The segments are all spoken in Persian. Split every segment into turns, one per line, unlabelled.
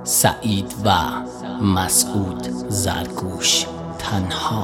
سعید و مسعود زرگوش تنها.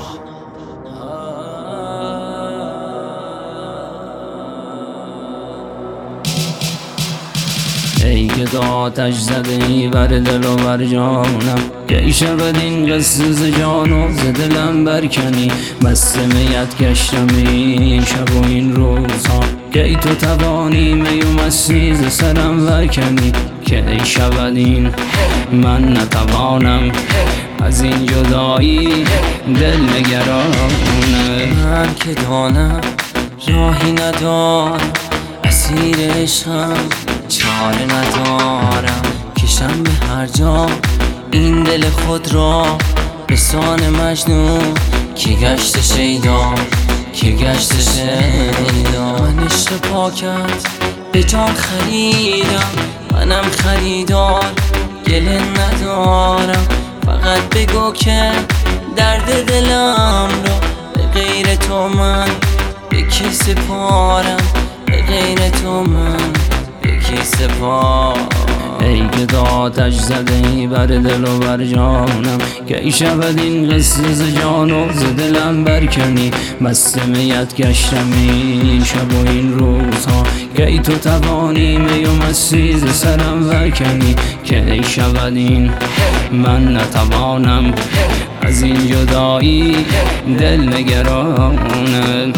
ای که تو آتش زده ای بر دل و بر جانم، که ای شود این قصه ز جان و ز دلم برکنی. مست میت گشتم این شب و این روزها، که ای تو توانی می و مستی ز سرم برکنی. که ای شود این من نتوانم از این جدایی دل نگرانه.
من که دانم راهی ندارم، اسیر عشقم چاره ندارم. کشم به هر جا این دل خود را به سان مجنون، که گشت شیدا که گشت شیدا. من عشق پاکت به جان خریدم، منم خریدار گله ندارم. فقط بگو که درد دلم را به غیر تو من به کی سپارم، به غیر تو من به کی سپارم.
ای که تو آتش زده ای بر دل و بر جانم، که ای شود این قصه ز جان و ز دلم برکنی. مست میت گشتم این شب و این روزها، که ای تو توانی می و مستی ز سرم برکنی. که ای شود این من نتوانم از این جدایی دل نگرانه.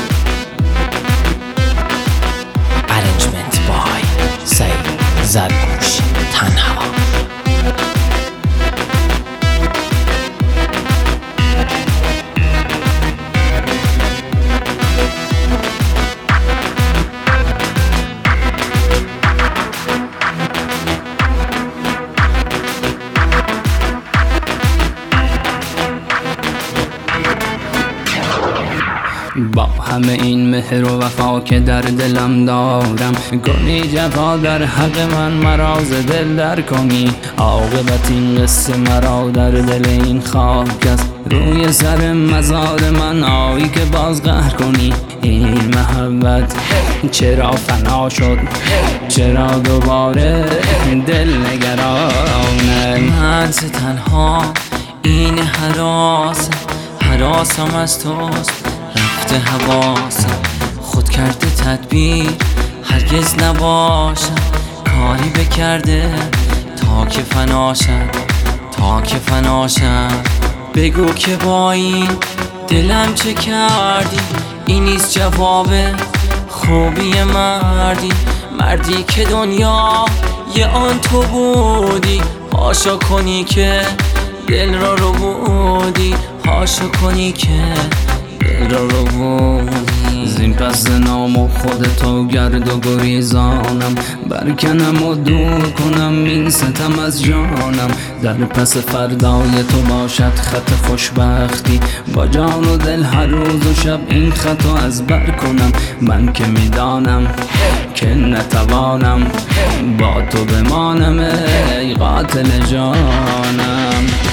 Arrangement by سعید زرگوش تنها. با همه این مهر و وفا که در دلم دارم، کنی جفا در حق من مرا ز دل در کنی. عاقبت این قصه مرا در دل این خاک است، روی سر مزار من آیی که باز قهر کنی. این محبت چرا فنا شد، چرا دوباره دل نگرانه.
من ز تنها این حراسم از توست، رفته حواسم خود کرده تدبیر هرگز نباشم. کاری بکرده تا که فناشم، تا که فناشم. بگو که با این دلم چه کردی، این نیست جواب خوبی مردی. مردی که دنیا یه آن تو بودی، هاشا کنی که دل را رو بودی، هاشا کنی که دل را رو بودی.
زین پس نام و خودتو گرد و گریزانم، برکنم و دور کنم این ستم از جانم. در پس فردای تو باشد خط خوشبختی، با جان و دل هر روز و شب این خطو از بر کنم. من که میدانم که نتوانم با تو بمانم ای قاتل جانم.